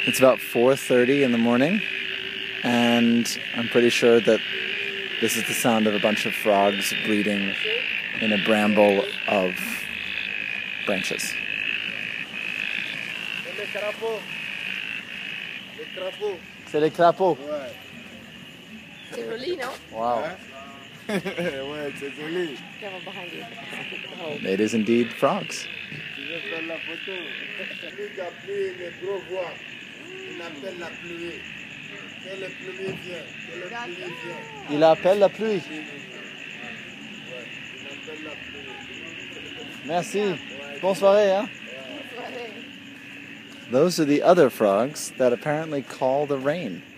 It's about 4:30 in the morning, and I'm pretty sure that this is the sound of a bunch of frogs breeding in a bramble of branches. C'est les crapauds. Ouais. C'est joli, non? Wow. Ouais, c'est joli. Camera behind you. It is indeed frogs. Tu veux faire la photo? Celui qui a pris les gros voix, il appelle la pluie. Que le pluie vient, que le pluie vient. Il appelle la pluie. Ouais, il appelle la pluie. Merci. Bonne soirée, hein? Those are the other frogs that apparently call the rain.